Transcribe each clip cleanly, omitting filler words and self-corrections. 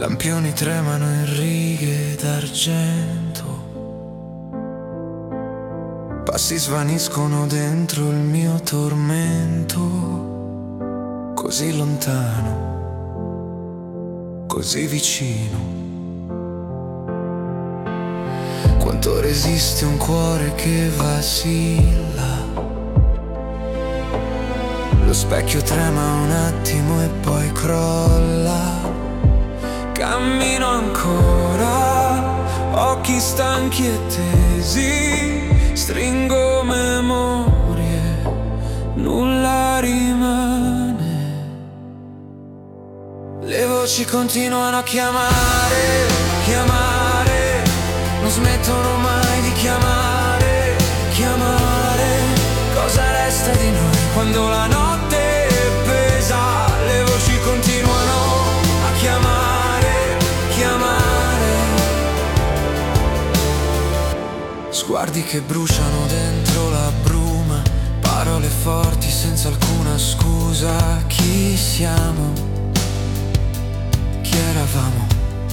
Lampioni tremano in righe d'argento, passi svaniscono dentro il mio tormento, così lontano, così vicino. Quanto resiste un cuore che vacilla, lo specchio trema un attimo e poi crolla. Cammino ancora, occhi stanchi e tesi, stringo memorie, nulla rimane. Le voci continuano a chiamare, chiamare, non smettono mai di chiamare, chiamare. Cosa resta di noi quando la notte pesa? Le voci continuano a chiamare, chiamare. Sguardi che bruciano dentro la bruma, parole forti senza alcuna scusa. Chi siamo? Chi eravamo?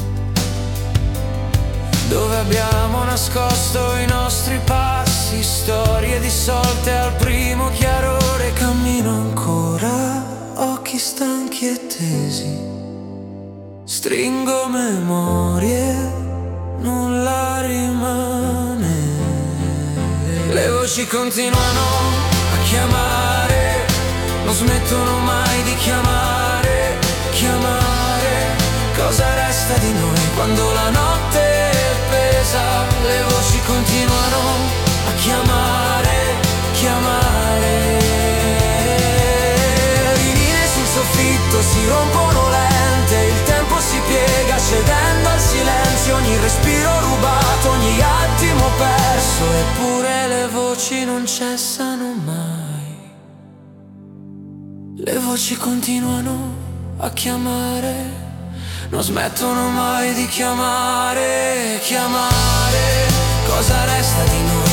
Dove abbiamo nascosto i nostri passi, storie dissolte al primo chiarore. Cammino ancora, occhi stanchi e tesi, stringo memorie, nulla rimane. Le voci continuano a chiamare, non smettono mai di chiamare, chiamare. Cosa resta di noi quando la notte pesa? Le voci continuano a chiamare, chiamare. Linee sul soffitto si rompono lente, il tempo si piega cedendo al silenzio. Ogni respiro rubato, ogni attimo perso, eppure le voci non cessano mai. Le voci continuano a chiamare, non smettono mai di chiamare, chiamare. Cosa resta di noi